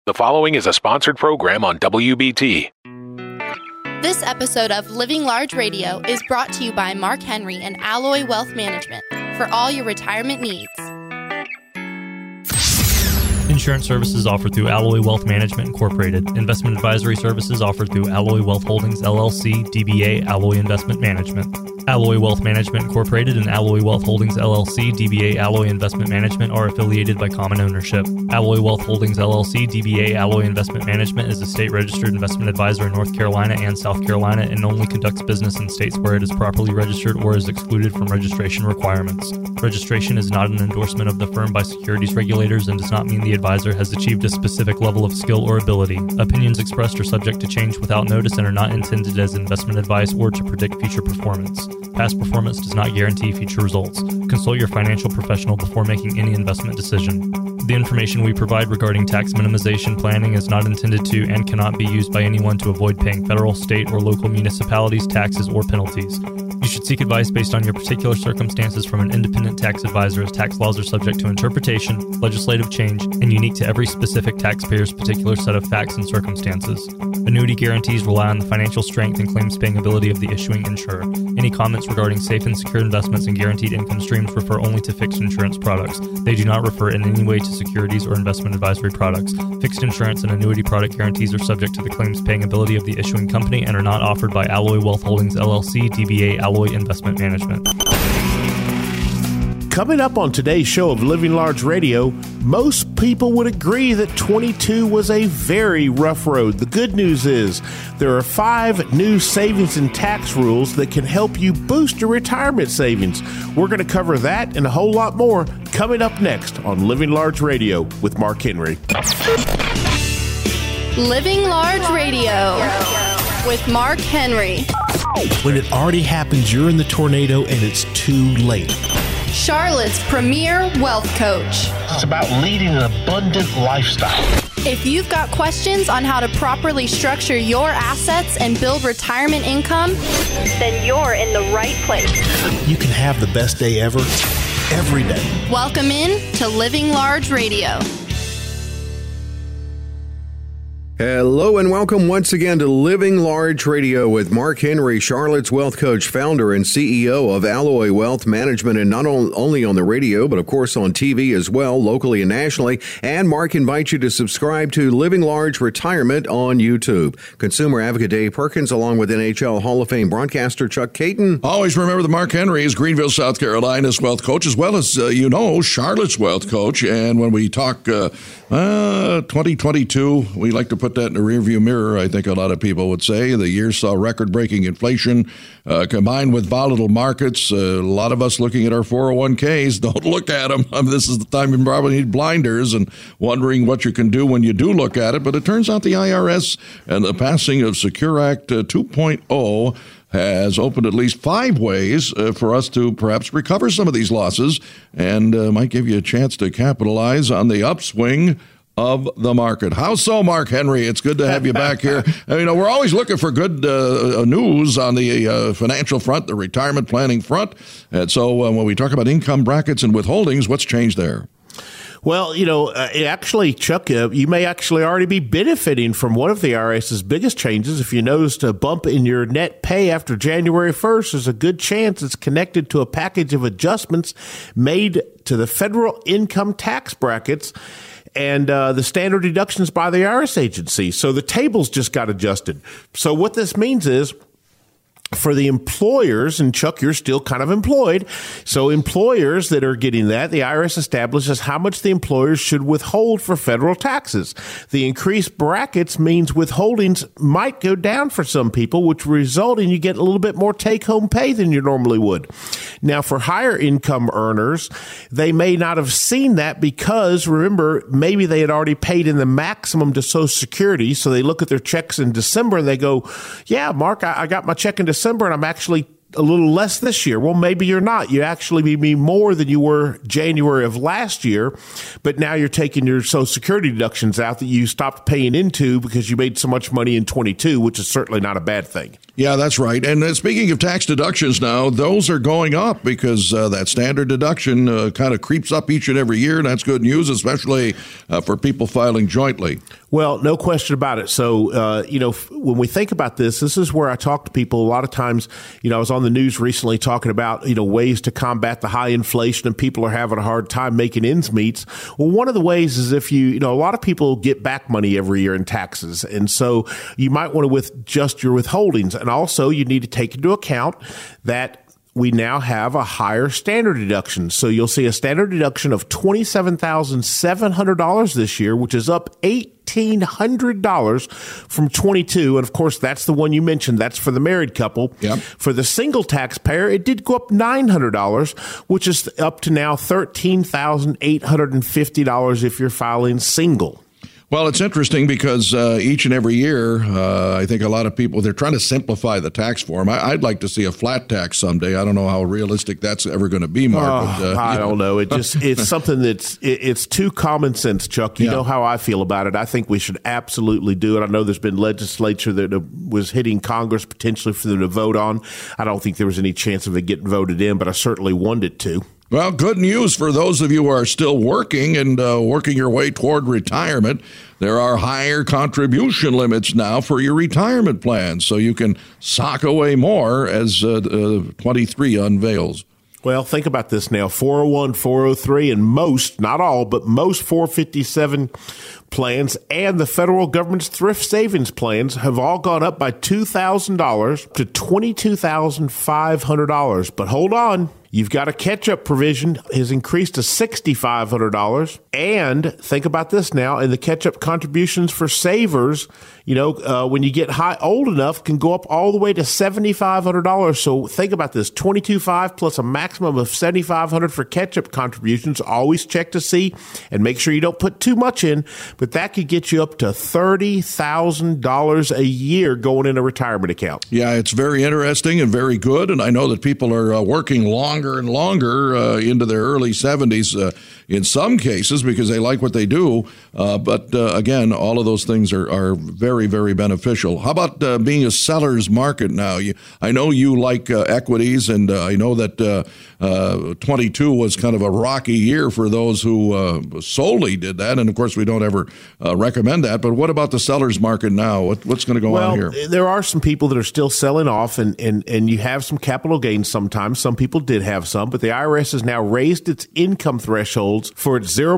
The following is a sponsored program on WBT. This episode of Living Large Radio is brought to you by Mark Henry and Alloy Wealth Management for all your retirement needs. Insurance services offered through Alloy Wealth Management Incorporated. Investment advisory services offered through Alloy Wealth Holdings, LLC, DBA Alloy Investment Management. Alloy Wealth Management Incorporated and Alloy Wealth Holdings, LLC, DBA Alloy Investment Management are affiliated by common ownership. Alloy Wealth Holdings, LLC, DBA Alloy Investment Management is a state-registered investment advisor in North Carolina and South Carolina and only conducts business in states where it is properly registered or is excluded from registration requirements. Registration is not an endorsement of the firm by securities regulators and does not mean the advisor has achieved a specific level of skill or ability. Opinions expressed are subject to change without notice and are not intended as investment advice or to predict future performance. Past performance does not guarantee future results. Consult your financial professional before making any investment decision. The information we provide regarding tax minimization planning is not intended to and cannot be used by anyone to avoid paying federal, state, or local municipalities, taxes, or penalties. You should seek advice based on your particular circumstances from an independent tax advisor, as tax laws are subject to interpretation, legislative change, and unique to every specific taxpayer's particular set of facts and circumstances. Annuity guarantees rely on the financial strength and claims-paying ability of the issuing insurer. Any comments regarding safe and secure investments and guaranteed income streams refer only to fixed insurance products. They do not refer in any way to securities or investment advisory products. Fixed insurance and annuity product guarantees are subject to the claims-paying ability of the issuing company and are not offered by Alloy Wealth Holdings, LLC, DBA Alloy Investment Management. Coming up on today's show of Living Large Radio, most people would agree that 22 was a very rough road. The good news is there are 5 new savings and tax rules that can help you boost your retirement savings. We're going to cover that and a whole lot more coming up next on Living Large Radio with Mark Henry. Living Large Radio with Mark Henry. When it already happens, you're in the tornado and it's too late. Charlotte's premier wealth coach. It's about leading an abundant lifestyle. If you've got questions on how to properly structure your assets and build retirement income, then you're in the right place. You can have the best day ever, every day. Welcome in to Living Large Radio. Hello and welcome once again to Living Large Radio with Mark Henry, Charlotte's Wealth Coach, founder and CEO of Alloy Wealth Management, and not only on the radio, but of course on TV as well, locally and nationally. And Mark invites you to subscribe to Living Large Retirement on YouTube. Consumer advocate Dave Perkins, along with NHL Hall of Fame broadcaster Chuck Caton. Always remember that Mark Henry is Greenville, South Carolina's wealth coach, as well as, Charlotte's wealth coach. And when we talk 2022, we like to put that in the rearview mirror. I think a lot of people would say the year saw record-breaking inflation combined with volatile markets. A lot of us looking at our 401ks, don't look at them. This is the time you probably need blinders and wondering what you can do when you do look at it. But it turns out the IRS and the passing of Secure Act 2.0 has opened at least 5 ways for us to perhaps recover some of these losses and might give you a chance to capitalize on the upswing of the market. How so, Mark Henry? It's good to have you back here. We're always looking for good news on the financial front, the retirement planning front. And so when we talk about income brackets and withholdings, what's changed there? Well, actually, Chuck, you may actually already be benefiting from one of the IRS's biggest changes. If you noticed a bump in your net pay after January 1st, there's a good chance it's connected to a package of adjustments made to the federal income tax brackets and the standard deductions by the IRS agency. So the tables just got adjusted. So what this means is, for the employers, and Chuck, you're still kind of employed, so employers that are getting that, the IRS establishes how much the employers should withhold for federal taxes. The increased brackets means withholdings might go down for some people, which result in you get a little bit more take-home pay than you normally would. Now, for higher income earners, they may not have seen that because, remember, maybe they had already paid in the maximum to Social Security, so they look at their checks in December and they go, yeah, Mark, I got my check in December and I'm actually a little less this year. Well, maybe you're not. You actually be more than you were January of last year, but now you're taking your Social Security deductions out that you stopped paying into because you made so much money in 22, which is certainly not a bad thing. Yeah, that's right. And speaking of tax deductions now, those are going up because that standard deduction kind of creeps up each and every year, and that's good news, especially for people filing jointly. Well, no question about it. So, when we think about this is where I talk to people a lot of times. I was on the news recently talking about, ways to combat the high inflation and people are having a hard time making ends meet. Well, one of the ways is if a lot of people get back money every year in taxes. And so you might want to adjust your withholdings. And also you need to take into account that we now have a higher standard deduction. So you'll see a standard deduction of $27,700 this year, which is up $1,800 from 22. And of course, that's the one you mentioned. That's for the married couple. Yep. For the single taxpayer, it did go up $900, which is up to now $13,850 if you're filing single. Well, it's interesting because each and every year, I think a lot of people, they're trying to simplify the tax form. I'd like to see a flat tax someday. I don't know how realistic that's ever going to be, Mark. I don't know. It's something it's too common sense, Chuck. You know how I feel about it. I think we should absolutely do it. I know there's been legislature that was hitting Congress potentially for them to vote on. I don't think there was any chance of it getting voted in, but I certainly wanted it to. Well, good news for those of you who are still working and working your way toward retirement. There are higher contribution limits now for your retirement plan, so you can sock away more as 23 unveils. Well, think about this now. 401, 403, and most, not all, but most 457 plans and the federal government's thrift savings plans have all gone up by $2,000 to $22,500. But hold on. You've got a catch-up provision has increased to $6,500. And think about this now, and the catch-up contributions for savers, when you get old enough, can go up all the way to $7,500. So think about this, $22,500 plus a maximum of $7,500 for catch-up contributions. Always check to see and make sure you don't put too much in, but that could get you up to $30,000 a year going in a retirement account. Yeah, it's very interesting and very good, and I know that people are working longer and longer into their early 70s in some cases because they like what they do. But again, all of those things are very, very beneficial. How about being a seller's market now? I know you like equities, and I know that 22 was kind of a rocky year for those who solely did that. And of course, we don't ever recommend that. But what about the seller's market now? What's going to go on here? There are some people that are still selling off, and you have some capital gains sometimes. Some people did have some, but the IRS has now raised its income thresholds for its 0%,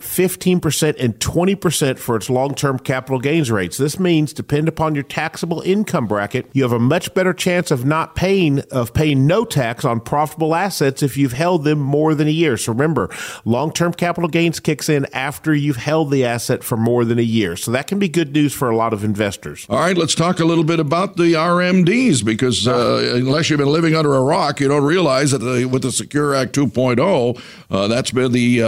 15%, and 20% for its long-term capital gains rates. This means, depending upon your taxable income bracket, you have a much better chance of paying no tax on profitable assets if you've held them more than a year. So remember, long-term capital gains kicks in after you've held the asset for more than a year. So that can be good news for a lot of investors. All right, let's talk a little bit about the RMDs because unless you've been living under a rock, you don't realize that with the Secure Act 2.0, that's been the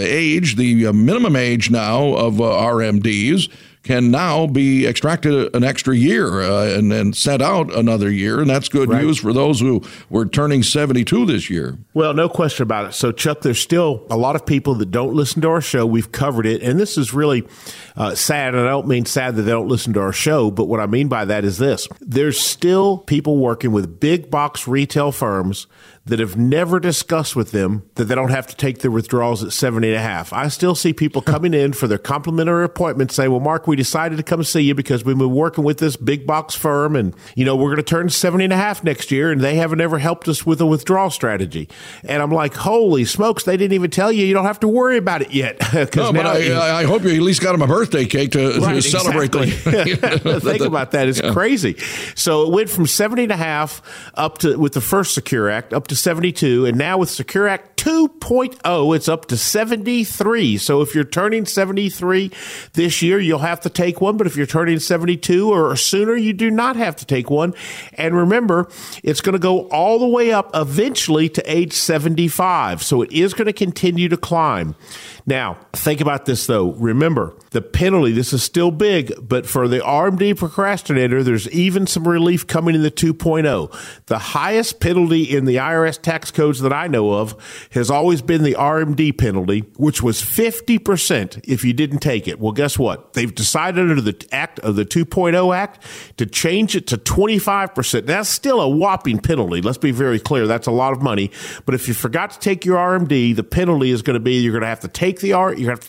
minimum age now of RMDs can now be extracted an extra year and sent out another year. And that's good news for those who were turning 72 this year. Well, no question about it. So, Chuck, there's still a lot of people that don't listen to our show. We've covered it. And this is really sad. And I don't mean sad that they don't listen to our show. But what I mean by that is this. There's still people working with big box retail firms that have never discussed with them that they don't have to take their withdrawals at 70.5. I still see people coming in for their complimentary appointment saying, well, Mark, we decided to come see you because we've been working with this big box firm and, we're going to turn 70.5 next year and they haven't ever helped us with a withdrawal strategy. And I'm like, holy smokes, they didn't even tell you. You don't have to worry about it yet. No, but I hope you at least got them a birthday cake to celebrate. Think about that. It's crazy. So it went from 70.5 up to, with the first Secure Act, up to 72, and now with Secure Act 2.0, it's up to 73. So if you're turning 73 this year, you'll have to take one. But if you're turning 72 or sooner, you do not have to take one. And remember, it's going to go all the way up eventually to age 75. So it is going to continue to climb. Now, think about this, though. Remember, the penalty, this is still big, but for the RMD procrastinator, there's even some relief coming in the 2.0. The highest penalty in the IRS tax codes that I know of has always been the RMD penalty, which was 50% if you didn't take it. Well, guess what? They've decided under the act of the 2.0 Act to change it to 25%. That's still a whopping penalty. Let's be very clear. That's a lot of money. But if you forgot to take your RMD, the penalty is going to be you're going to have to take the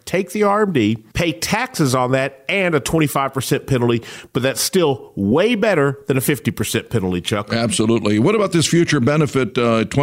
RMD, pay taxes on that, and a 25% penalty. But that's still way better than a 50% penalty, Chuck. Absolutely. What about this future benefit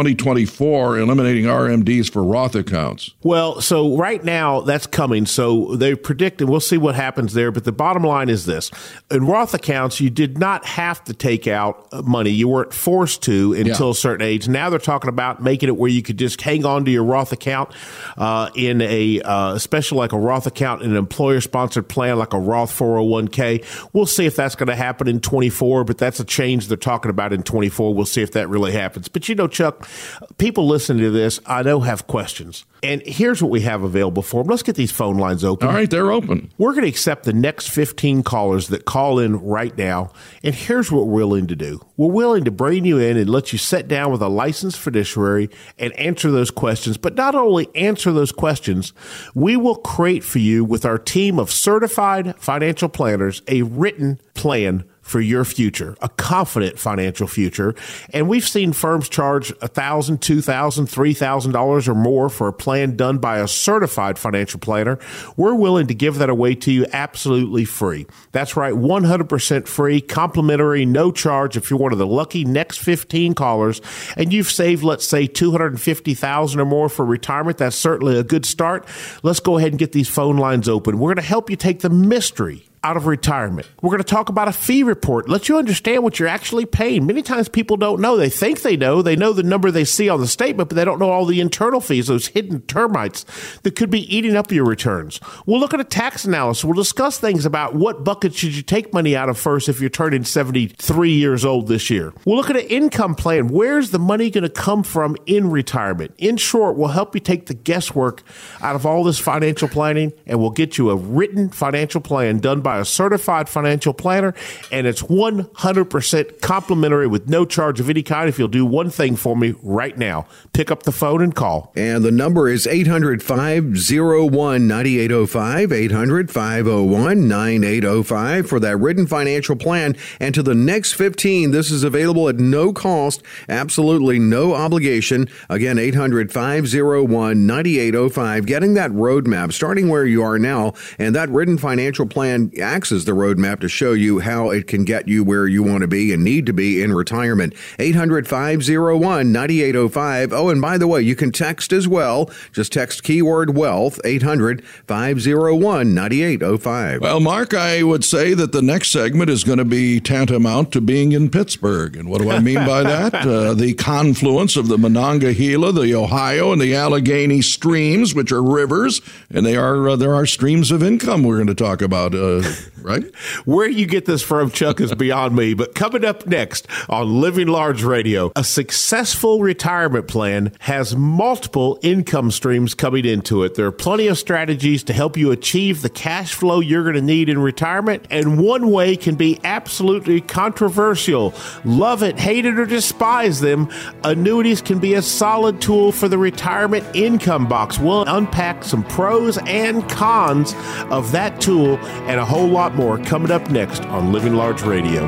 2024, eliminating RMDs for Roth accounts? Well, so right now that's coming. So they predict, and we'll see what happens there. But the bottom line is this. In Roth accounts, you did not have to take out money. You weren't forced to until a certain age. Now they're talking about making it where you could just hang on to your Roth account in especially like a Roth account in an employer-sponsored plan like a Roth 401k. We'll see if that's going to happen in 24, but that's a change they're talking about in 24. We'll see if that really happens. But Chuck, people listening to this, I know, have questions. And here's what we have available for them. Let's get these phone lines open. All right, they're open. We're going to accept the next 15 callers that call in right now. And here's what we're willing to do. We're willing to bring you in and let you sit down with a licensed fiduciary and answer those questions. But not only answer those questions, we will create for you with our team of certified financial planners a written plan for your future, a confident financial future. And we've seen firms charge $1,000, $2,000, $3,000 or more for a plan done by a certified financial planner. We're willing to give that away to you absolutely free. That's right, 100% free, complimentary, no charge if you're one of the lucky next 15 callers and you've saved, let's say, $250,000 or more for retirement. That's certainly a good start. Let's go ahead and get these phone lines open. We're going to help you take the mystery out of retirement. We're going to talk about a fee report, let you understand what you're actually paying. Many times people don't know. They think they know the number they see on the statement, but they don't know all the internal fees, those hidden termites that could be eating up your returns. We'll look at a tax analysis. We'll discuss things about what bucket should you take money out of first if you're turning 73 years old this year. We'll look at an income plan. Where's the money going to come from in retirement? In short, we'll help you take the guesswork out of all this financial planning, and we'll get you a written financial plan done by a certified financial planner, and it's 100% complimentary with no charge of any kind if you'll do one thing for me right now. Pick up the phone and call. And the number is 800-501-9805, 800-501-9805 for that written financial plan. And to the next 15, this is available at no cost, absolutely no obligation. Again, 800-501-9805, getting that roadmap, starting where you are now, and that written financial plan acts as the roadmap to show you how it can get you where you want to be and need to be in retirement. 800-501-9805. Oh, and by the way, you can text as well. Just text keyword wealth, 800-501-9805. Well, Mark, I would say that the next segment is going to be tantamount to being in Pittsburgh. And what do I mean by that? The confluence of the Monongahela, the Ohio, and the Allegheny streams, which are rivers, and there are streams of income we're going to talk about. Right? Where you get this from, Chuck, is beyond me. But coming up next on Living Large Radio, a successful retirement plan has multiple income streams coming into it. There are plenty of strategies to help you achieve the cash flow you're going to need in retirement. And one way can be absolutely controversial. Love it, hate it, or despise them, annuities can be a solid tool for the retirement income box. We'll unpack some pros and cons of that tool and a whole lot more coming up next on Living Large Radio.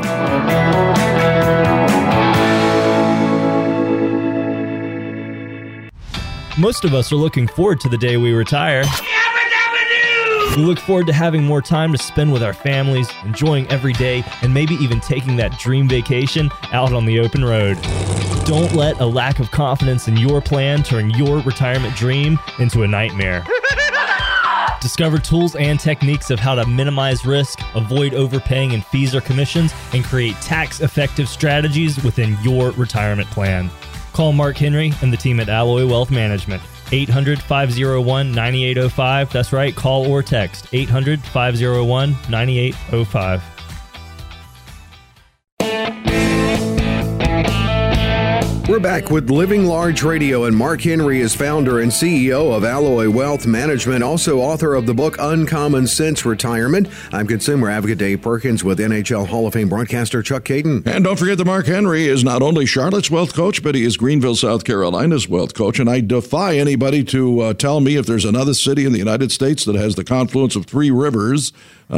Most of us are looking forward to the day we retire. We look forward to having more time to spend with our families, enjoying every day, and maybe even taking that dream vacation out on the open road. Don't let a lack of confidence in your plan turn your retirement dream into a nightmare. Discover tools and techniques of how to minimize risk, avoid overpaying in fees or commissions, and create tax-effective strategies within your retirement plan. Call Mark Henry and the team at Alloy Wealth Management. 800-501-9805. That's right, call or text 800-501-9805. We're back with Living Large Radio, and Mark Henry is founder and CEO of Alloy Wealth Management, also author of the book Uncommon Sense Retirement. I'm consumer advocate Dave Perkins with NHL Hall of Fame broadcaster Chuck Caton. And don't forget that Mark Henry is not only Charlotte's wealth coach, but he is Greenville, South Carolina's wealth coach. And I defy anybody to tell me if there's another city in the United States that has the confluence of three rivers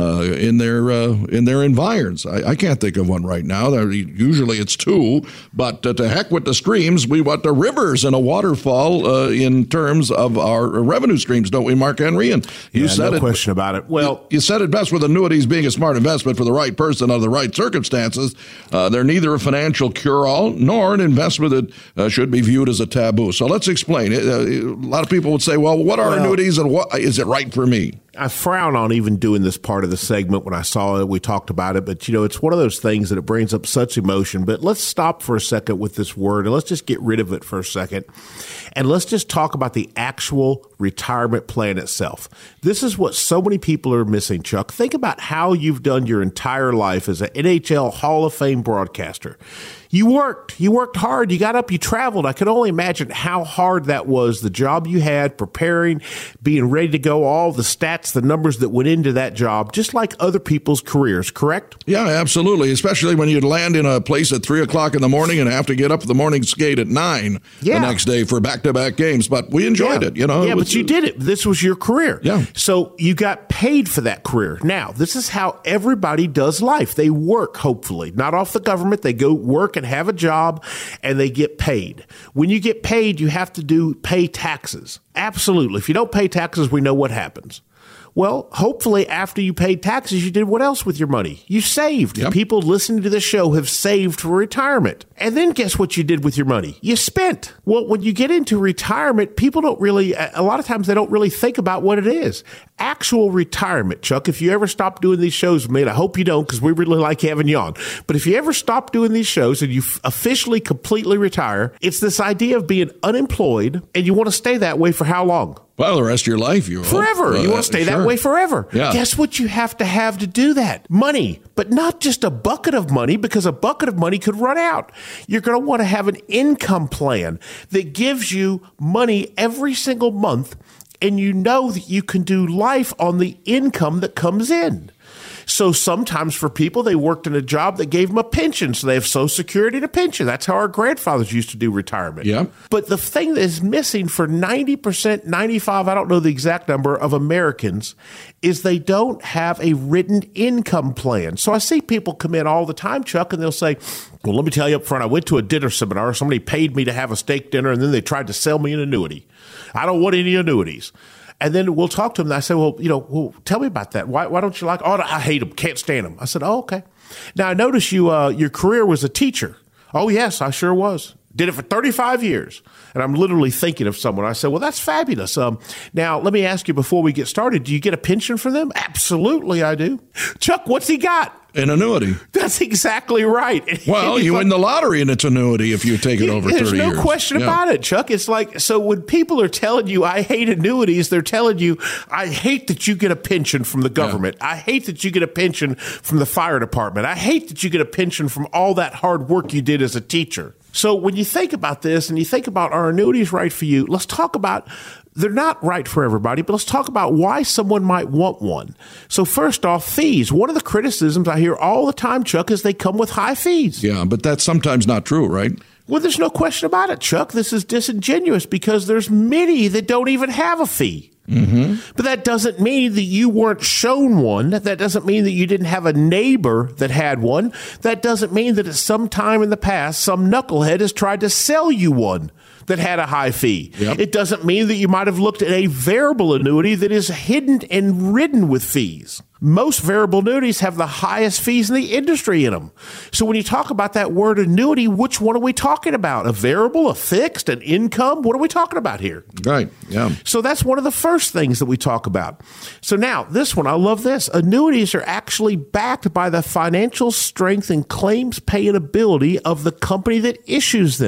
in their environs. I can't think of one right now. Usually it's two, but to heck with the streams. We want the rivers and a waterfall in terms of our revenue streams, don't we, Mark Henry? And you said no question about it. Well, you said it best with annuities being a smart investment for the right person under the right circumstances. They're neither a financial cure-all nor an investment that should be viewed as a taboo. So let's explain it. A lot of people would say, well, what are annuities and what is it right for me? I frown on even doing this part of the segment. When I saw it, we talked about it, but it's one of those things that it brings up such emotion. But let's stop for a second with this word and let's just get rid of it for a second. And let's just talk about the actual retirement plan itself. This is what so many people are missing, Chuck. Think about how you've done your entire life as an NHL Hall of Fame broadcaster. You worked hard, you got up, you traveled. I can only imagine how hard that was, the job you had, preparing, being ready to go, all the stats, the numbers that went into that job, just like other people's careers, correct? Yeah, absolutely, especially when you'd land in a place at 3 o'clock in the morning and have to get up for the morning skate at 9 the next day for back-to-back games. But we enjoyed it, Yeah, but you did it. This was your career. Yeah. So you got paid for that career. Now, this is how everybody does life. They work, hopefully, not off the government. They go work and have a job and they get paid. When you get paid, you have to pay taxes. Absolutely. If you don't pay taxes, we know what happens. Well, hopefully after you paid taxes, you did what else with your money? You saved. Yep. People listening to this show have saved for retirement. And then guess what you did with your money? You spent. Well, when you get into retirement, people don't really, a lot of times they don't really think about what it is. Actual retirement, Chuck, if you ever stop doing these shows with me, and I hope you don't because we really like having you on, but if you ever stop doing these shows and you officially completely retire, it's this idea of being unemployed and you want to stay that way for how long? Well, the rest of your life, you forever. You want to stay that way forever. Yeah. Guess what you have to do that? Money, but not just a bucket of money, because a bucket of money could run out. You're going to want to have an income plan that gives you money every single month, and you know that you can do life on the income that comes in. So sometimes for people, they worked in a job that gave them a pension. So they have Social Security and a pension. That's how our grandfathers used to do retirement. Yeah. But the thing that is missing for 90%, 95, I don't know the exact number of Americans, is they don't have a written income plan. So I see people come in all the time, Chuck, and they'll say, well, let me tell you up front, I went to a dinner seminar. Somebody paid me to have a steak dinner, and then they tried to sell me an annuity. I don't want any annuities. And then we'll talk to them, and I say, well, tell me about that. Why don't you like? Oh, I hate them. Can't stand them. I said, oh, okay. Now, I noticed your career was a teacher. Oh, yes, I sure was. Did it for 35 years. And I'm literally thinking of someone. I said, well, that's fabulous. Now, let me ask you before we get started, do you get a pension from them? Absolutely, I do. Chuck, what's he got? An annuity. That's exactly right. Well, you win the lottery and it's annuity if you take it over 30 years. There's no question about it, Chuck. It's like, so when people are telling you, I hate annuities, they're telling you, I hate that you get a pension from the government. Yeah. I hate that you get a pension from the fire department. I hate that you get a pension from all that hard work you did as a teacher. So when you think about this and you think about, are annuities right for you? Let's talk about, they're not right for everybody, but let's talk about why someone might want one. So first off, fees. One of the criticisms I hear all the time, Chuck, is they come with high fees. Yeah, but that's sometimes not true, right? Well, there's no question about it, Chuck. This is disingenuous because there's many that don't even have a fee. Mm-hmm. But that doesn't mean that you weren't shown one. That doesn't mean that you didn't have a neighbor that had one. That doesn't mean that at some time in the past, some knucklehead has tried to sell you one that had a high fee. Yep. It doesn't mean that you might have looked at a variable annuity that is hidden and ridden with fees. Most variable annuities have the highest fees in the industry in them. So when you talk about that word annuity, which one are we talking about? A variable, a fixed, an income? What are we talking about here? Right, yeah. So that's one of the first things that we talk about. So now, this one, I love this. Annuities are actually backed by the financial strength and claims paying ability of the company that issues them.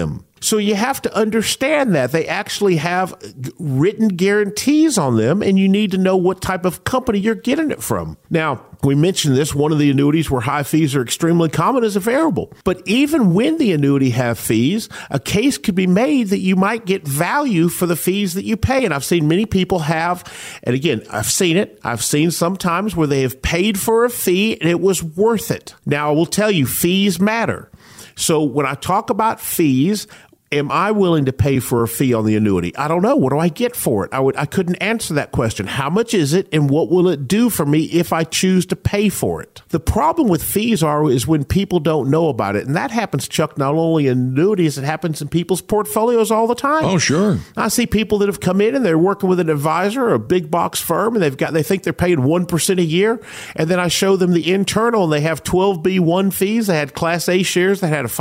So you have to understand that they actually have written guarantees on them, and you need to know what type of company you're getting it from. Now, we mentioned this, one of the annuities where high fees are extremely common is a variable. But even when the annuity have fees, a case could be made that you might get value for the fees that you pay. And I've seen many people have, and again, I've seen it. I've seen sometimes where they have paid for a fee and it was worth it. Now, I will tell you, fees matter. So when I talk about fees, am I willing to pay for a fee on the annuity? I don't know. What do I get for it? I couldn't answer that question. How much is it, and what will it do for me if I choose to pay for it? The problem with fees is when people don't know about it. And that happens, Chuck, not only in annuities, it happens in people's portfolios all the time. Oh, sure. I see people that have come in and they're working with an advisor or a big box firm, and they think they're paying 1% a year. And then I show them the internal, and they have 12B1 fees. They had Class A shares that had a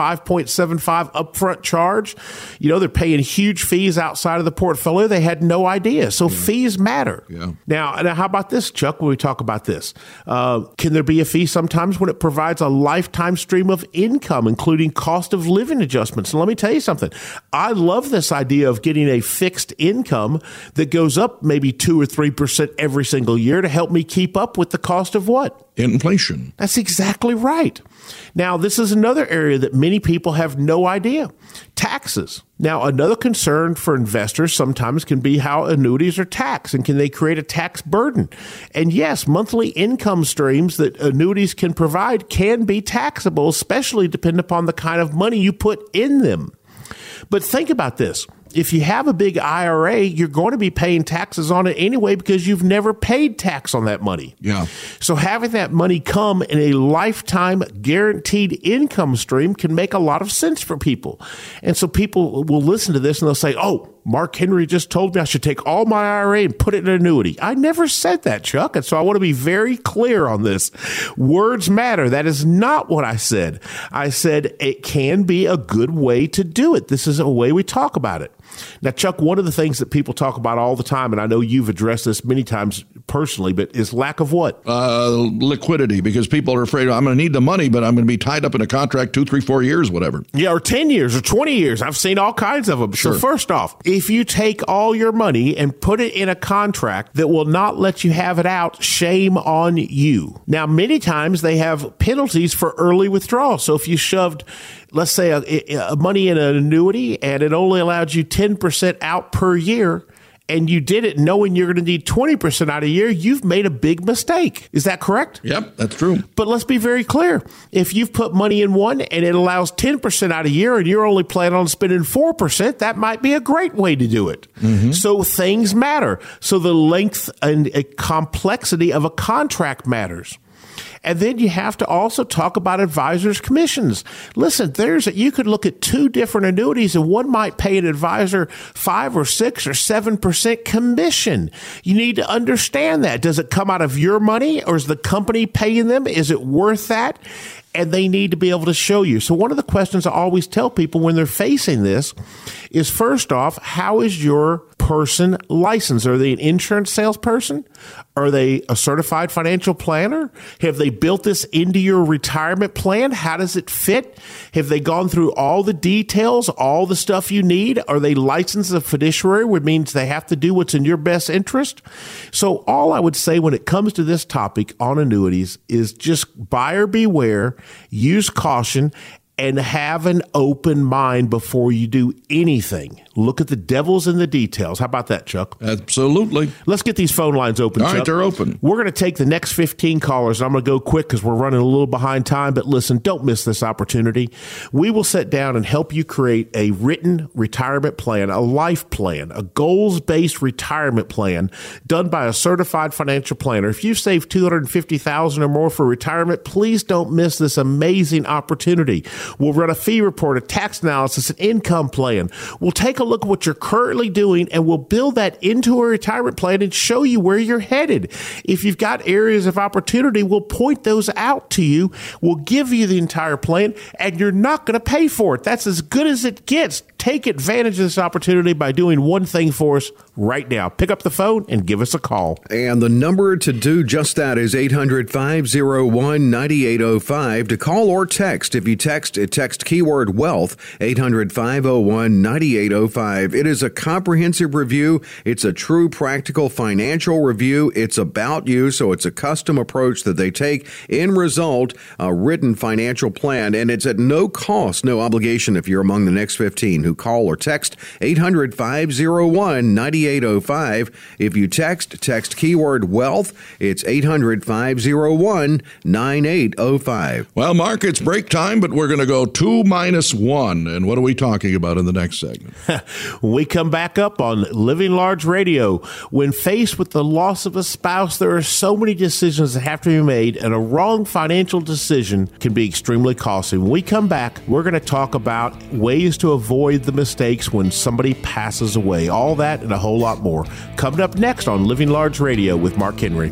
5.75 upfront charge. You know, they're paying huge fees outside of the portfolio. They had no idea. So fees matter. Yeah. Now, how about this, Chuck, when we talk about this? Can there be a fee sometimes when it provides a lifetime stream of income, including cost of living adjustments? And let me tell you something. I love this idea of getting a fixed income that goes up maybe 2 or 3% every single year to help me keep up with the cost of what? Inflation. That's exactly right. Now, this is another area that many people have no idea. Taxes. Now, another concern for investors sometimes can be how annuities are taxed, and can they create a tax burden? And yes, monthly income streams that annuities can provide can be taxable, especially depending upon the kind of money you put in them. But think about this. If you have a big IRA, you're going to be paying taxes on it anyway because you've never paid tax on that money. Yeah. So having that money come in a lifetime guaranteed income stream can make a lot of sense for people. And so people will listen to this and they'll say, oh, Mark Henry just told me I should take all my IRA and put it in an annuity. I never said that, Chuck. And so I want to be very clear on this. Words matter. That is not what I said. I said it can be a good way to do it. This is a way we talk about it. Now, Chuck, one of the things that people talk about all the time, and I know you've addressed this many times personally, but is lack of what? Liquidity, because people are afraid I'm going to need the money, but I'm going to be tied up in a contract 2, 3, 4 years, whatever. Yeah, or 10 years or 20 years. I've seen all kinds of them. Sure. So first off, if you take all your money and put it in a contract that will not let you have it out, shame on you. Now, many times they have penalties for early withdrawal. So if you shoved, let's say, a money in an annuity and it only allowed you 10% out per year, and you did it knowing you're going to need 20% out a year, you've made a big mistake. Is that correct? Yep, that's true. But let's be very clear. If you've put money in one and it allows 10% out a year and you're only planning on spending 4%, that might be a great way to do it. Mm-hmm. So things matter. So the length and complexity of a contract matters. And then you have to also talk about advisors' commissions. Listen, you could look at 2 different annuities, and one might pay an advisor 5 or 6 or 7% commission. You need to understand that. Does it come out of your money, or is the company paying them? Is it worth that? And they need to be able to show you. So one of the questions I always tell people when they're facing this is, first off, how is your person licensed? Are they an insurance salesperson? Are they a certified financial planner? Have they built this into your retirement plan? How does it fit? Have they gone through all the details, all the stuff you need? Are they licensed as a fiduciary, which means they have to do what's in your best interest? So all I would say when it comes to this topic on annuities is just buyer beware, use caution, and have an open mind before you do anything. Look at the devil's in the details. How about that, Chuck? Absolutely. Let's get these phone lines open, All Chuck. right, they're open. We're going to take the next 15 callers. I'm going to go quick because we're running a little behind time. But listen, don't miss this opportunity. We will sit down and help you create a written retirement plan, a life plan, a goals-based retirement plan done by a certified financial planner. If you've saved $250,000 or more for retirement, please don't miss this amazing opportunity. We'll run a fee report, a tax analysis, an income plan. We'll take a look at what you're currently doing, and we'll build that into a retirement plan and show you where you're headed. If you've got areas of opportunity, we'll point those out to you. We'll give you the entire plan, and you're not going to pay for it. That's as good as it gets. Take advantage of this opportunity by doing one thing for us right now. Pick up the phone and give us a call. And the number to do just that is 800-501-9805 to call or text. If you text keyword wealth, 800-501-9805. It is a comprehensive review. It's a true practical financial review. It's about you, so it's a custom approach that they take. In result, a written financial plan, and it's at no cost, no obligation if you're among the next 15 who call or text 800-501-9805. If you text keyword wealth, it's 800-501-9805. Well, Mark, it's break time, but we're going to go 2 minus 1. And what are we talking about in the next segment? When we come back up on Living Large Radio, when faced with the loss of a spouse, there are so many decisions that have to be made, and a wrong financial decision can be extremely costly. When we come back, we're going to talk about ways to avoid the mistakes when somebody passes away. All that and a whole lot more. Coming up next on Living Large Radio with Mark Henry.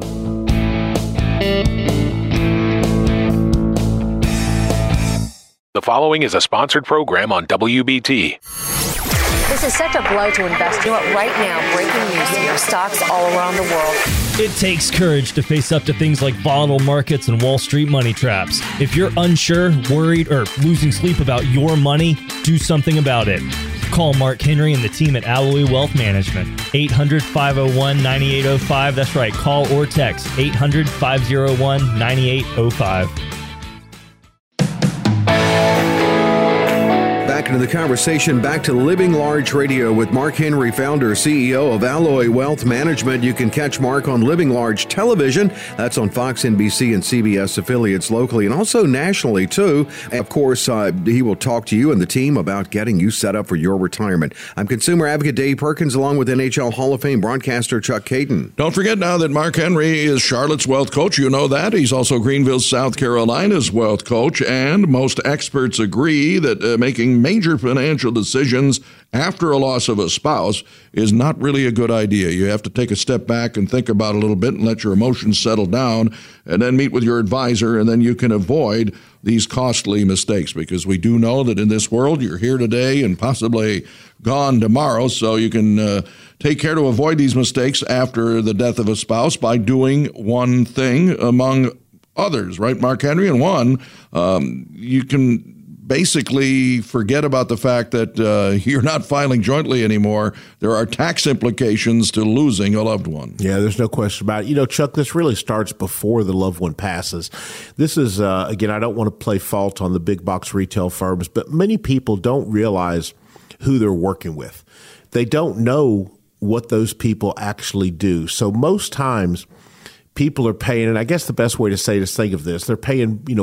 The following is a sponsored program on WBT. This is such a blow to investors. You know what? Right now, breaking news here, stocks all around the world. It takes courage to face up to things like volatile markets and Wall Street money traps. If you're unsure, worried, or losing sleep about your money, do something about it. Call Mark Henry and the team at Alloy Wealth Management. 800-501-9805. That's right. Call or text 800-501-9805. Back into the conversation, back to Living Large Radio with Mark Henry, founder, CEO of Alloy Wealth Management. You can catch Mark on Living Large Television. That's on Fox, NBC, and CBS affiliates locally and also nationally, too. And of course, he will talk to you and the team about getting you set up for your retirement. I'm consumer advocate Dave Perkins, along with NHL Hall of Fame broadcaster Chuck Caton. Don't forget now that Mark Henry is Charlotte's wealth coach. You know that. He's also Greenville, South Carolina's wealth coach. And most experts agree that making major financial decisions after a loss of a spouse is not really a good idea. You have to take a step back and think about it a little bit and let your emotions settle down, and then meet with your advisor, and then you can avoid these costly mistakes, because we do know that in this world you're here today and possibly gone tomorrow, so you can take care to avoid these mistakes after the death of a spouse by doing one thing among others, right, Mark Henry? And one, you can basically forget about the fact that you're not filing jointly anymore. There are tax implications to losing a loved one. Yeah, there's no question about it. You know, Chuck, this really starts before the loved one passes. This is, again, I don't want to play fault on the big box retail firms, but many people don't realize who they're working with. They don't know what those people actually do. So most times, people are paying, and I guess the best way to say this, think of this, they're paying, 1%,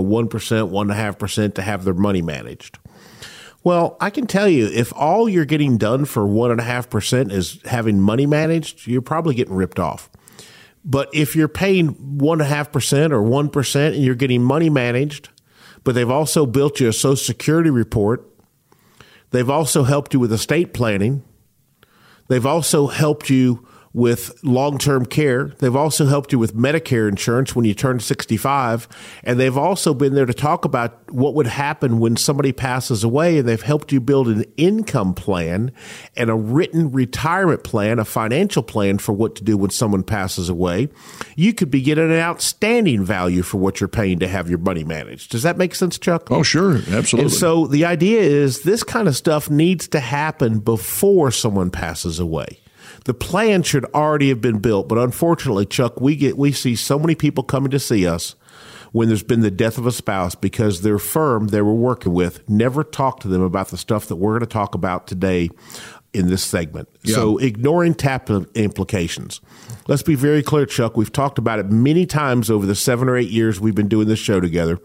1.5% to have their money managed. Well, I can tell you, if all you're getting done for 1.5% is having money managed, you're probably getting ripped off. But if you're paying 1.5% or 1% and you're getting money managed, but they've also built you a Social Security report, they've also helped you with estate planning, they've also helped you with long-term care. They've also helped you with Medicare insurance when you turn 65. And they've also been there to talk about what would happen when somebody passes away. And they've helped you build an income plan and a written retirement plan, a financial plan for what to do when someone passes away. You could be getting an outstanding value for what you're paying to have your money managed. Does that make sense, Chuck? Oh, sure. Absolutely. And so the idea is this kind of stuff needs to happen before someone passes away. The plan should already have been built, but unfortunately, Chuck, we see so many people coming to see us when there's been the death of a spouse because their firm they were working with never talked to them about the stuff that we're going to talk about today in this segment. Yeah. So ignoring tax implications. Let's be very clear, Chuck. We've talked about it many times over the 7 or 8 years we've been doing this show together.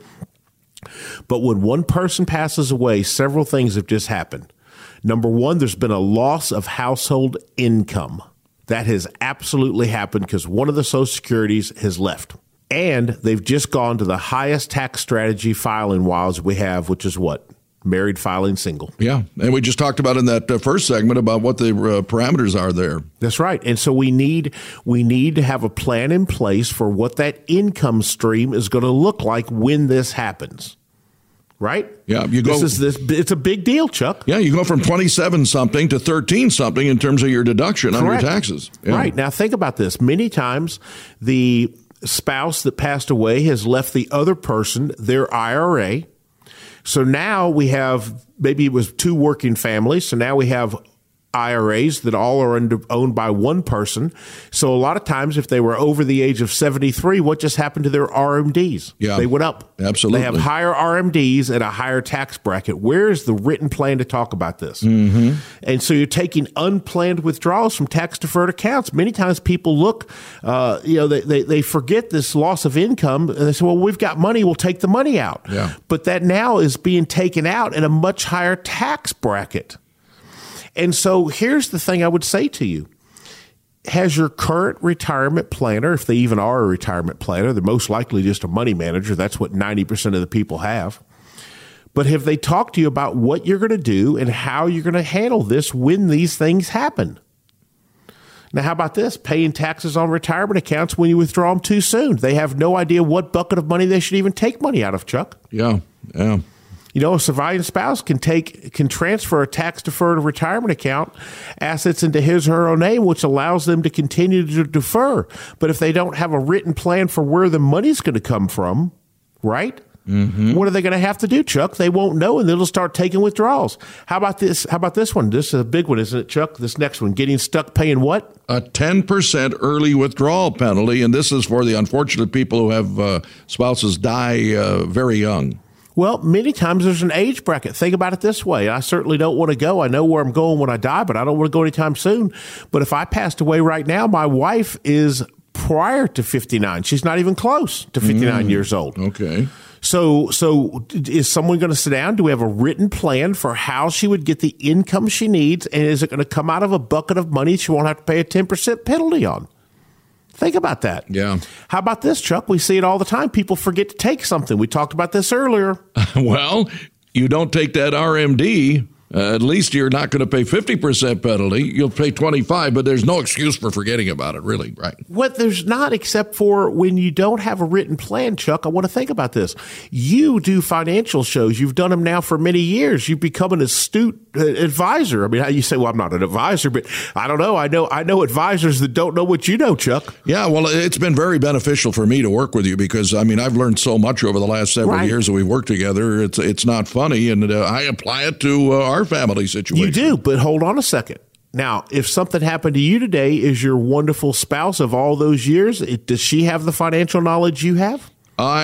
But when one person passes away, several things have just happened. Number one, there's been a loss of household income. That has absolutely happened because one of the Social Securities has left. And they've just gone to the highest tax strategy filing wise we have, which is what? Married filing single. Yeah. And we just talked about in that first segment about what the parameters are there. That's right. And so we need to have a plan in place for what that income stream is going to look like when this happens. right? Yeah, it's a big deal, Chuck. Yeah, you go from 27-something to 13-something in terms of your deduction on your taxes. Yeah. Right. Now, think about this. Many times, the spouse that passed away has left the other person their IRA. So now we have, maybe it was 2 working families, so now we have IRAs that all are owned by one person. So a lot of times, if they were over the age of 73, what just happened to their RMDs? Yeah, they went up. Absolutely. They have higher RMDs and a higher tax bracket. Where is the written plan to talk about this? Mm-hmm. And so you're taking unplanned withdrawals from tax-deferred accounts. Many times people look, they forget this loss of income, and they say, well, we've got money, we'll take the money out. Yeah. But that now is being taken out in a much higher tax bracket. And so here's the thing I would say to you. Has your current retirement planner, if they even are a retirement planner, they're most likely just a money manager. That's what 90% of the people have. But have they talked to you about what you're going to do and how you're going to handle this when these things happen? Now, how about this? Paying taxes on retirement accounts when you withdraw them too soon. They have no idea what bucket of money they should even take money out of, Chuck. Yeah. A surviving spouse can transfer a tax-deferred retirement account assets into his or her own name, which allows them to continue to defer. But if they don't have a written plan for where the money's going to come from, right? Mm-hmm. What are they going to have to do, Chuck? They won't know, and they'll start taking withdrawals. How about this? How about this one? This is a big one, isn't it, Chuck? This next one, getting stuck paying what? A 10% early withdrawal penalty, and this is for the unfortunate people who have spouses die very young. Well, many times there's an age bracket. Think about it this way. I certainly don't want to go. I know where I'm going when I die, but I don't want to go anytime soon. But if I passed away right now, my wife is prior to 59. She's not even close to 59 years old. Okay. So is someone going to sit down? Do we have a written plan for how she would get the income she needs? And is it going to come out of a bucket of money she won't have to pay a 10% penalty on? Think about that. Yeah. How about this, Chuck? We see it all the time. People forget to take something. We talked about this earlier. Well, you don't take that RMD. At least you're not going to pay 50% penalty. You'll pay 25%, but there's no excuse for forgetting about it, really, right? What there's not, except for when you don't have a written plan, Chuck. I want to think about this. You do financial shows. You've done them now for many years. You've become an astute advisor. I mean, you say, well, I'm not an advisor, but I don't know. I know advisors that don't know what you know, Chuck. Yeah, well, it's been very beneficial for me to work with you because, I mean, I've learned so much over the last several years that we've worked together. It's not funny, and I apply it to our family situation. You do, but hold on a second. Now, if something happened to you today, is your wonderful spouse of all those years, does she have the financial knowledge you have?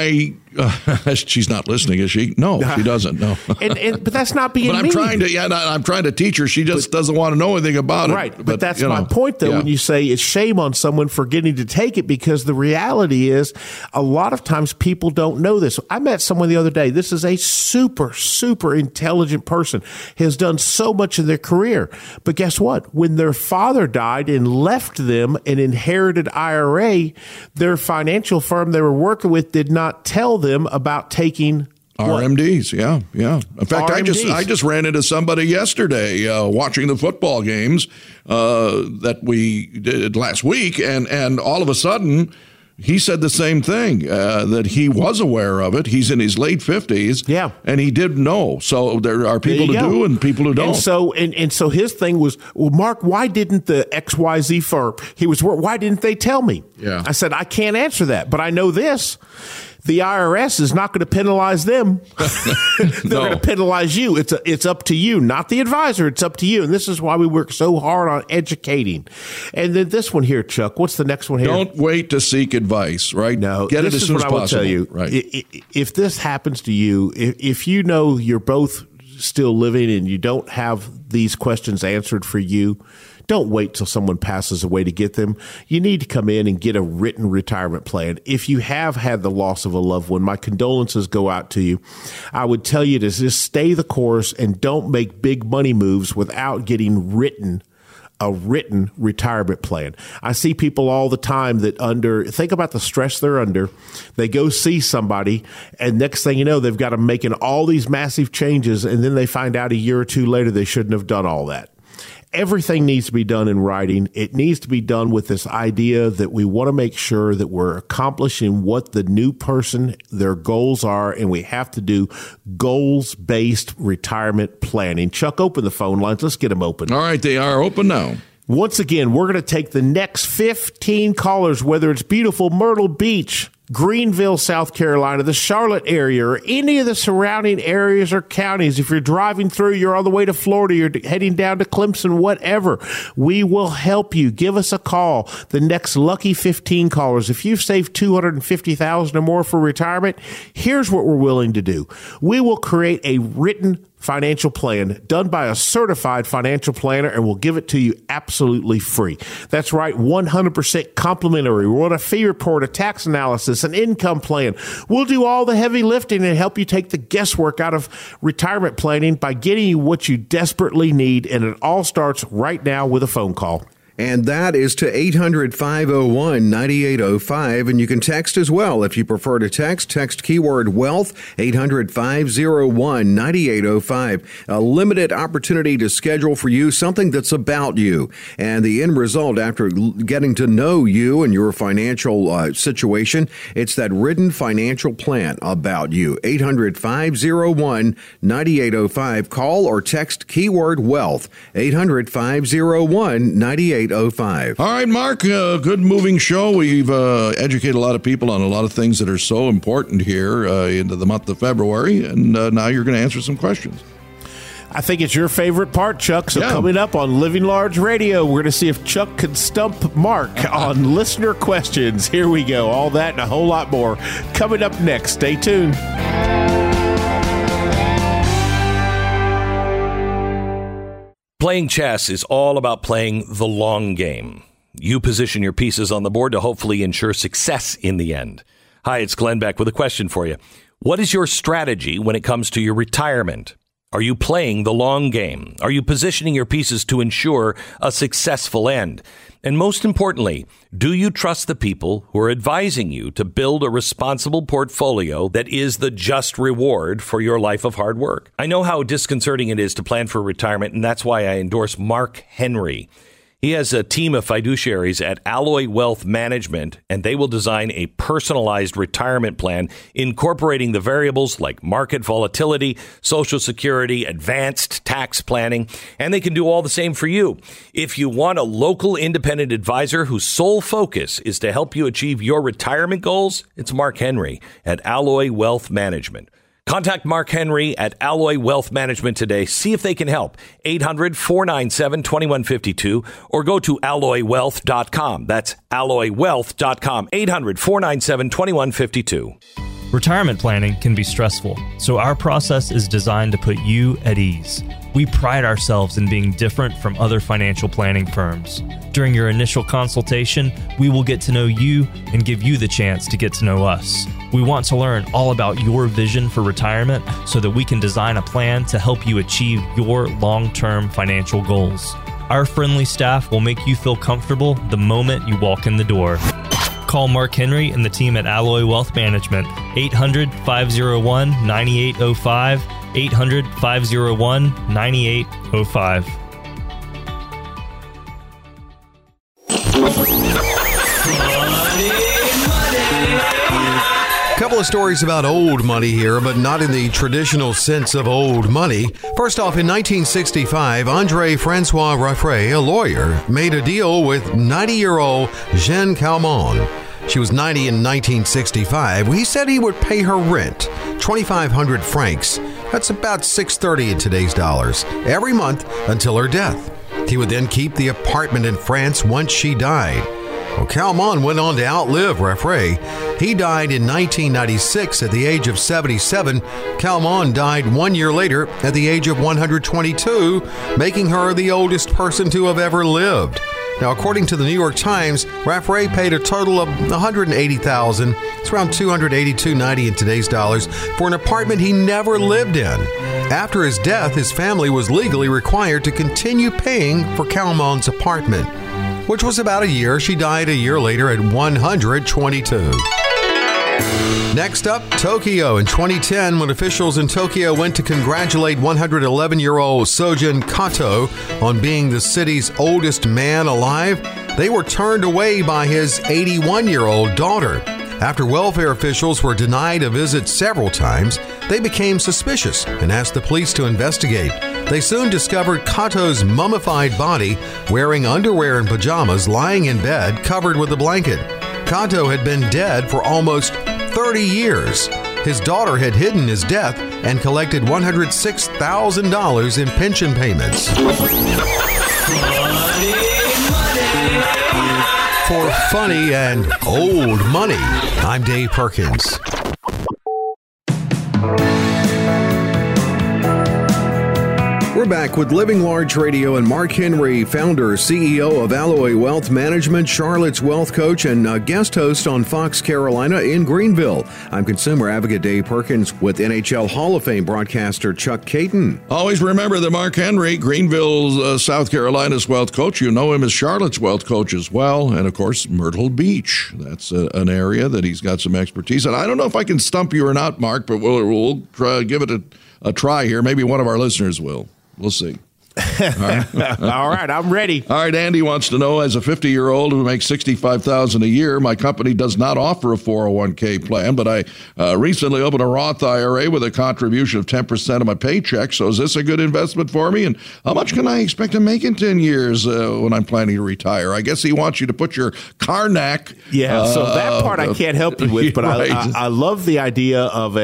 She's not listening, is she? No, she doesn't. No, but that's not being. But I'm trying to teach her. She just doesn't want to know anything about it. Right, but that's my point, though. When you say it's shame on someone forgetting to take it, because the reality is, a lot of times people don't know this. I met someone the other day. This is a super, super intelligent person. Has done so much in their career, but guess what? When their father died and left them an inherited IRA, their financial firm they were working with did not tell them about taking RMDs. Yeah. In fact, RMDs. I just ran into somebody yesterday watching the football games that we did last week, and all of a sudden he said the same thing, that he was aware of it. He's in his late 50s. Yeah. And he didn't know. So there are people who do and people who don't. And so his thing was, well, Mark, why didn't the XYZ firm, why didn't they tell me? Yeah. I said, I can't answer that, but I know this. The IRS is not going to penalize them. They're going to penalize you. It's up to you, not the advisor. It's up to you. And this is why we work so hard on educating. And then this one here, Chuck. What's the next one here? Don't wait to seek advice, right? No. Get it as soon as possible. This is what I will tell you. Right. If this happens to you, if you know you're both still living and you don't have these questions answered for you, don't wait till someone passes away to get them. You need to come in and get a written retirement plan. If you have had the loss of a loved one, my condolences go out to you. I would tell you to just stay the course and don't make big money moves without getting a written retirement plan. I see people all the time that think about the stress they're under. They go see somebody, and next thing you know, they've got them making all these massive changes, and then they find out a year or two later they shouldn't have done all that. everything needs to be done in writing. It needs to be done with this idea that we want to make sure that we're accomplishing what the new person, their goals are, and we have to do goals-based retirement planning. Chuck, open the phone lines. Let's get them open. All right, they are open now. Once again, we're going to take the next 15 callers, whether it's beautiful Myrtle Beach, Greenville, South Carolina, the Charlotte area, or any of the surrounding areas or counties. If you're driving through, you're on the way to Florida, you're heading down to Clemson, whatever, we will help you. Give us a call. The next lucky 15 callers. If you've saved $250,000 or more for retirement, here's what we're willing to do. We will create a written financial plan done by a certified financial planner, and we'll give it to you absolutely free. That's right, 100% complimentary. We'll run a fee report, a tax analysis, an income plan. We'll do all the heavy lifting and help you take the guesswork out of retirement planning by getting you what you desperately need, and it all starts right now with a phone call. And that is to 800-501-9805. And you can text as well. If you prefer to text keyword wealth, 800-501-9805. A limited opportunity to schedule for you something that's about you. And the end result, after getting to know you and your financial situation, it's that written financial plan about you. 800-501-9805. Call or text keyword wealth, 800-501-9805. All right, Mark, good moving show. We've educated a lot of people on a lot of things that are so important here into the month of February, and now you're going to answer some questions. I think it's your favorite part, Chuck. So coming up on Living Large Radio, we're going to see if Chuck can stump Mark on listener questions. Here we go. All that and a whole lot more coming up next. Stay tuned. Playing chess is all about playing the long game. You position your pieces on the board to hopefully ensure success in the end. Hi, it's Glenn Beck with a question for you. What is your strategy when it comes to your retirement? Are you playing the long game? Are you positioning your pieces to ensure a successful end? And most importantly, do you trust the people who are advising you to build a responsible portfolio that is the just reward for your life of hard work? I know how disconcerting it is to plan for retirement, and that's why I endorse Mark Henry. He has a team of fiduciaries at Alloy Wealth Management, and they will design a personalized retirement plan incorporating the variables like market volatility, Social Security, advanced tax planning, and they can do all the same for you. If you want a local independent advisor whose sole focus is to help you achieve your retirement goals, it's Mark Henry at Alloy Wealth Management. Contact Mark Henry at Alloy Wealth Management today. See if they can help. 800-497-2152 or go to alloywealth.com. That's alloywealth.com. 800-497-2152. Retirement planning can be stressful, so our process is designed to put you at ease. We pride ourselves in being different from other financial planning firms. During your initial consultation, we will get to know you and give you the chance to get to know us. We want to learn all about your vision for retirement so that we can design a plan to help you achieve your long-term financial goals. Our friendly staff will make you feel comfortable the moment you walk in the door. Call Mark Henry and the team at Alloy Wealth Management, 800-501-9805, 800-501-9805. Couple of stories about old money here, but not in the traditional sense of old money. First off, in 1965, Andre Francois Raffray, a lawyer, made a deal with 90-year-old Jeanne Calment. She was 90 in 1965. He said he would pay her rent, 2,500 francs. That's about $630 in today's dollars, every month until her death. He would then keep the apartment in France once she died. Well, Calment went on to outlive Raffray. He died in 1996 at the age of 77. Calment died 1 year later at the age of 122, making her the oldest person to have ever lived. Now, according to the New York Times, Raffray paid a total of $180,000, it's around $282.90 in today's dollars, for an apartment he never lived in. After his death, his family was legally required to continue paying for Calment's apartment, which was about a year. She died a year later at 122. Next up, Tokyo. In 2010, when officials in Tokyo went to congratulate 111-year-old Sojin Kato on being the city's oldest man alive, they were turned away by his 81-year-old daughter. After welfare officials were denied a visit several times, they became suspicious and asked the police to investigate. They soon discovered Kato's mummified body, wearing underwear and pajamas, lying in bed covered with a blanket. Kato had been dead for almost 30 years. His daughter had hidden his death and collected $106,000 in pension payments. For funny and old money, I'm Dave Perkins. We're back with Living Large Radio and Mark Henry, founder, CEO of Alloy Wealth Management, Charlotte's wealth coach, and guest host on Fox Carolina in Greenville. I'm consumer advocate Dave Perkins with NHL Hall of Fame broadcaster Chuck Caton. Always remember that Mark Henry, Greenville, South Carolina's wealth coach. You know him as Charlotte's wealth coach as well. And, of course, Myrtle Beach. That's an area that he's got some expertise. And I don't know if I can stump you or not, Mark, but we'll try, give it a try here. Maybe one of our listeners will. We'll see. All right. All right, I'm ready. All right, Andy wants to know, as a 50-year-old who makes $65,000 a year, my company does not offer a 401k plan, but I recently opened a Roth IRA with a contribution of 10% of my paycheck. So is this a good investment for me? And how much can I expect to make in 10 years when I'm planning to retire? I guess he wants you to put your Karnak. Yeah, so that part I can't help you with, but right. I love the idea of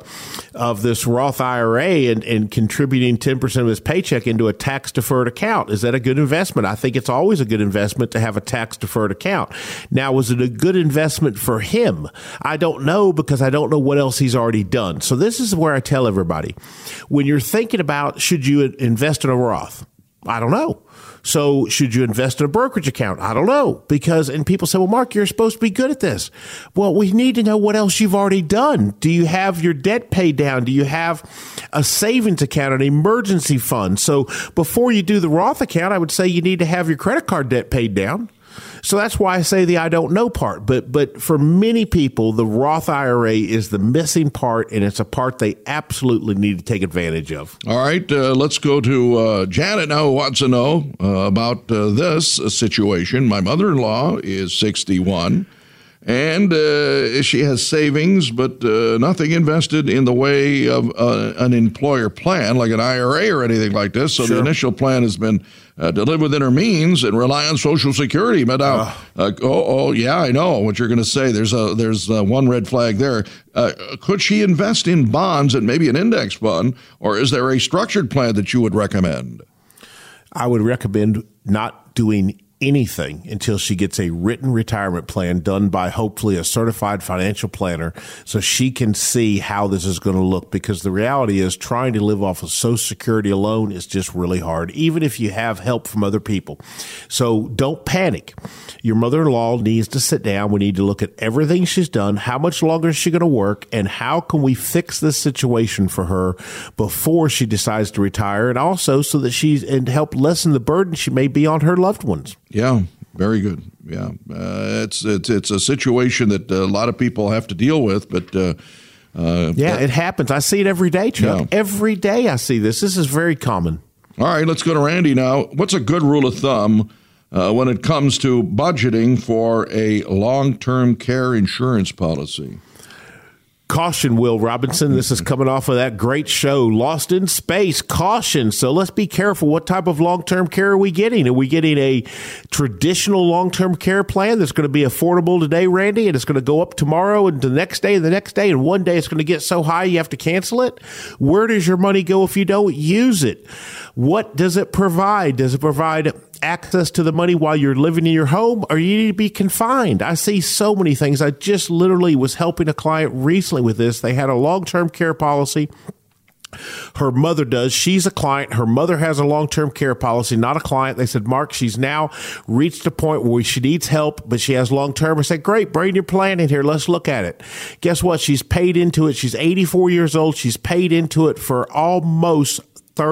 of this Roth IRA and contributing 10% of his paycheck into a tax-deferred account. Is that a good investment? I think it's always a good investment to have a tax-deferred account. Now, was it a good investment for him? I don't know, because I don't know what else he's already done. So this is where I tell everybody, when you're thinking about should you invest in a Roth, I don't know. So should you invest in a brokerage account? I don't know. And people say, well, Mark, you're supposed to be good at this. Well, we need to know what else you've already done. Do you have your debt paid down? Do you have a savings account, an emergency fund? So before you do the Roth account, I would say you need to have your credit card debt paid down. So that's why I say the I don't know part. But for many people, the Roth IRA is the missing part, and it's a part they absolutely need to take advantage of. All right, let's go to Janet now, who wants to know about this situation. My mother-in-law is 61, and she has savings, but nothing invested in the way of an employer plan, like an IRA or anything like this. So the initial plan has been to live within her means and rely on Social Security. But now, yeah, I know what you're going to say. There's one red flag there. Could she invest in bonds and maybe an index fund, or is there a structured plan that you would recommend? I would recommend not doing anything until she gets a written retirement plan done by hopefully a certified financial planner, so she can see how this is going to look. Because the reality is, trying to live off of Social Security alone is just really hard, even if you have help from other people. So don't panic. Your mother-in-law needs to sit down. We need to look at everything she's done. How much longer is she going to work? And how can we fix this situation for her before she decides to retire? And also so that and help lessen the burden she may be on her loved ones. Yeah, very good. Yeah, it's a situation that a lot of people have to deal with, but it happens. I see it every day, Chuck. Yeah. Every day I see this. This is very common. All right, let's go to Randy now. What's a good rule of thumb when it comes to budgeting for a long-term care insurance policy? Caution, Will Robinson. This is coming off of that great show, Lost in Space. Caution. So let's be careful. What type of long-term care are we getting? Are we getting a traditional long-term care plan that's going to be affordable today, Randy, and it's going to go up tomorrow and the next day and the next day, and one day it's going to get so high you have to cancel it? Where does your money go if you don't use it? What does it provide? Does it provide access to the money while you're living in your home, or you need to be confined? I see so many things. I just literally was helping a client recently with this. They had a long-term care policy. Her mother does. She's a client. Her mother has a long-term care policy, not a client. They said, Mark, she's now reached a point where she needs help, but she has long-term. I said, great, bring your plan in here. Let's look at it. Guess what? She's paid into it. She's 84 years old. She's paid into it for almost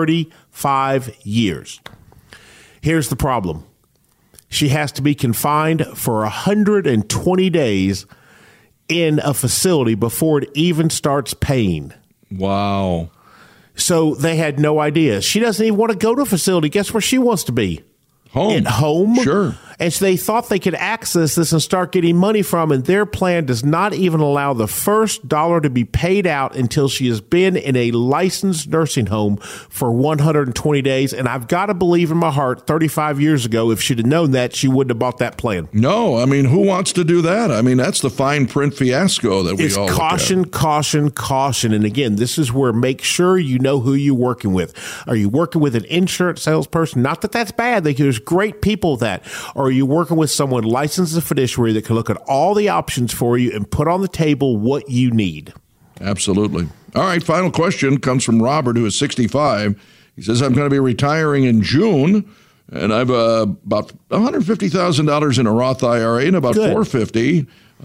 35 years. Here's the problem. She has to be confined for 120 days in a facility before it even starts paying. Wow. So they had no idea. She doesn't even want to go to a facility. Guess where she wants to be? Home. At home. Sure. And so they thought they could access this and start getting money from, and their plan does not even allow the first dollar to be paid out until she has been in a licensed nursing home for 120 days. And I've got to believe in my heart, 35 years ago, if she'd have known that, she wouldn't have bought that plan. No, I mean, who wants to do that? I mean, that's the fine print fiasco that we all look at. Caution, caution, caution. And again, this is where make sure you know who you're working with. Are you working with an insurance salesperson? Not that that's bad. There's great people that. Or are you working with someone licensed as a fiduciary that can look at all the options for you and put on the table what you need? Absolutely. All right, final question comes from Robert, who is 65. He says, I'm going to be retiring in June, and I've about $150,000 in a Roth IRA and about $450,000.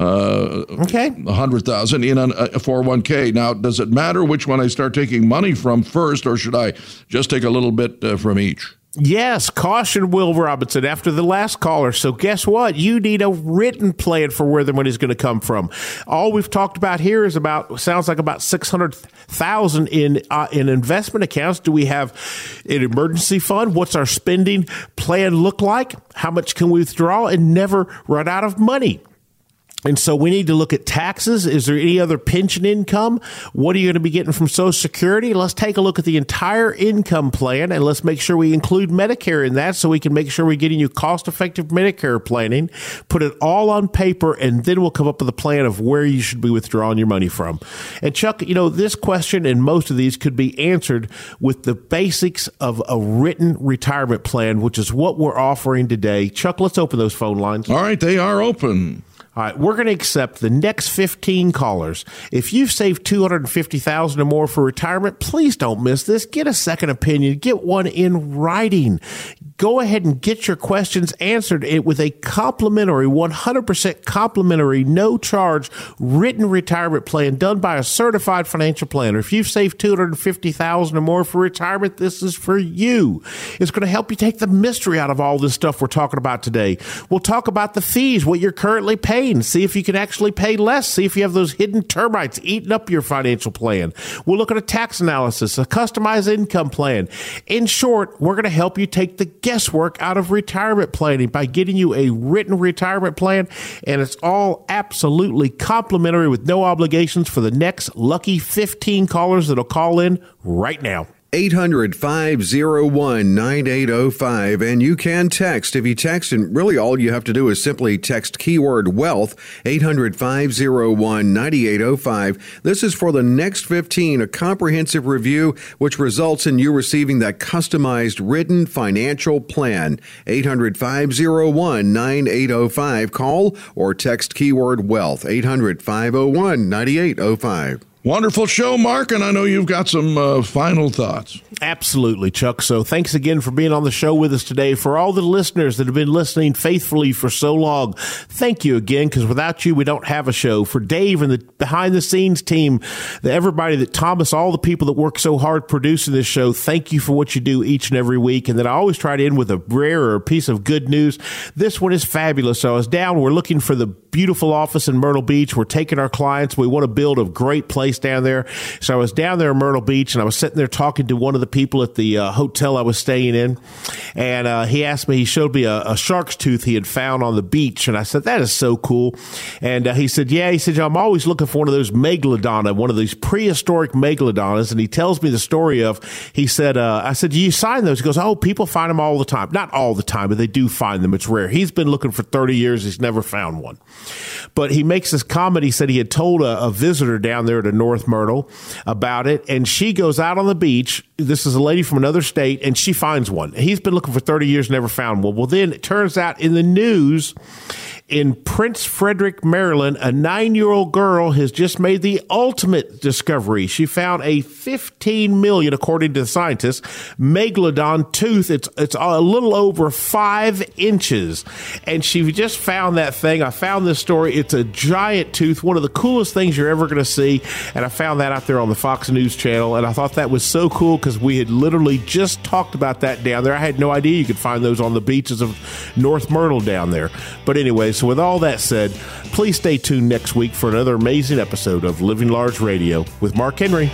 $100,000 in a 401k. Now, does it matter which one I start taking money from first, or should I just take a little bit from each? Yes, caution, Will Robinson, after the last caller. So guess what? You need a written plan for where the money is going to come from. All we've talked about here is sounds like about $600,000 in investment accounts. Do we have an emergency fund? What's our spending plan look like? How much can we withdraw and never run out of money? And so we need to look at taxes. Is there any other pension income? What are you going to be getting from Social Security? Let's take a look at the entire income plan, and let's make sure we include Medicare in that so we can make sure we're getting you cost-effective Medicare planning. Put it all on paper, and then we'll come up with a plan of where you should be withdrawing your money from. And Chuck, this question and most of these could be answered with the basics of a written retirement plan, which is what we're offering today. Chuck, let's open those phone lines. All right, they are open. All right, we're going to accept the next 15 callers. If you've saved $250,000 or more for retirement, please don't miss this. Get a second opinion. Get one in writing. Go ahead and get your questions answered with a complimentary, 100% complimentary, no charge written retirement plan done by a certified financial planner. If you've saved $250,000 or more for retirement, this is for you. It's going to help you take the mystery out of all this stuff we're talking about today. We'll talk about the fees, what you're currently paying. See if you can actually pay less. See if you have those hidden termites eating up your financial plan. We'll look at a tax analysis, a customized income plan. In short, we're going to help you take the guesswork out of retirement planning by getting you a written retirement plan, and it's all absolutely complimentary with no obligations for the next lucky 15 callers that'll call in right now. 800-501-9805, and you can text. If you text, and really all you have to do is simply text keyword wealth, 800-501-9805. This is for the next 15, a comprehensive review which results in you receiving that customized written financial plan. 800-501-9805. Call or text keyword wealth, 800-501-9805. Wonderful show, Mark, and I know you've got some final thoughts. Absolutely, Chuck. So thanks again for being on the show with us today. For all the listeners that have been listening faithfully for so long, thank you again, because without you, we don't have a show. For Dave and the behind-the-scenes team, everybody, that Thomas, all the people that work so hard producing this show, thank you for what you do each and every week. And then I always try to end with a rare or a piece of good news. This one is fabulous. So I was down. We're looking for the beautiful office in Myrtle Beach. We're taking our clients. We want to build a great place down there. So I was down there in Myrtle Beach, and I was sitting there talking to one of the people at the hotel I was staying in. And he asked me, he showed me a shark's tooth he had found on the beach. And I said, that is so cool. And he said, I'm always looking for one of those megalodon, one of these prehistoric megalodons. And he tells me the story of, I said, do you sign those? He goes, oh, people find them all the time. Not all the time, but they do find them. It's rare. He's been looking for 30 years. He's never found one. But he makes this comment. He said he had told a visitor down there to North Myrtle about it, and she goes out on the beach. This is a lady from another state, and she finds one. He's been looking for 30 years, never found one. Well, then it turns out in the news in Prince Frederick, Maryland, a 9-year-old girl has just made the ultimate discovery. She found a 15 million, according to the scientists, megalodon tooth. It's a little over 5 inches. And she just found that thing. I found this story. It's a giant tooth, one of the coolest things you're ever going to see. and I found that out there on the Fox News channel, and I thought that was so cool because we had literally just talked about that down there. I had no idea you could find those on the beaches of North Myrtle down there. But anyway, so with all that said, please stay tuned next week for another amazing episode of Living Large Radio with Mark Henry.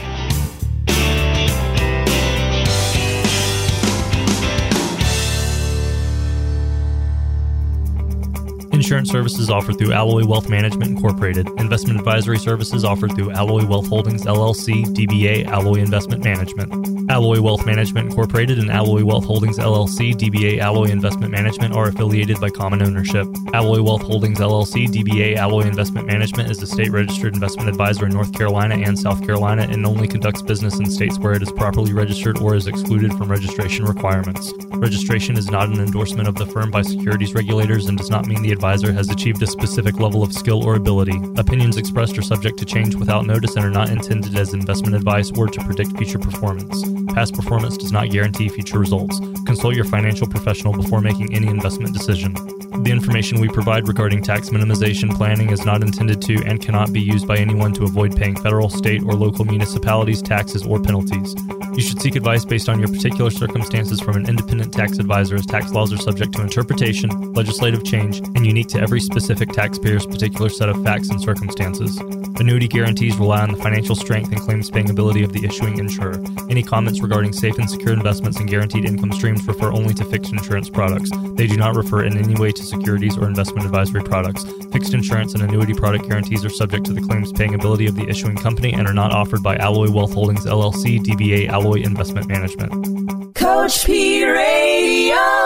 Insurance services offered through Alloy Wealth Management Incorporated. Investment advisory services offered through Alloy Wealth Holdings, LLC, DBA Alloy Investment Management. Alloy Wealth Management Incorporated and Alloy Wealth Holdings, LLC, DBA Alloy Investment Management are affiliated by common ownership. Alloy Wealth Holdings, LLC, DBA Alloy Investment Management is a state-registered investment advisor in North Carolina and South Carolina and only conducts business in states where it is properly registered or is excluded from registration requirements. Registration is not an endorsement of the firm by securities regulators and does not mean the advisor has achieved a specific level of skill or ability. Opinions expressed are subject to change without notice and are not intended as investment advice or to predict future performance. Past performance does not guarantee future results. Consult your financial professional before making any investment decision. The information we provide regarding tax minimization planning is not intended to and cannot be used by anyone to avoid paying federal, state, or local municipalities taxes or penalties. You should seek advice based on your particular circumstances from an independent tax advisor, as tax laws are subject to interpretation, legislative change, and unique to every specific taxpayer's particular set of facts and circumstances. Annuity guarantees rely on the financial strength and claims-paying ability of the issuing insurer. Any comments regarding safe and secure investments and guaranteed income streams refer only to fixed insurance products. They do not refer in any way to securities or investment advisory products. Fixed insurance and annuity product guarantees are subject to the claims-paying ability of the issuing company and are not offered by Alloy Wealth Holdings, LLC, DBA Alloy Investment Management. Coach P Radio.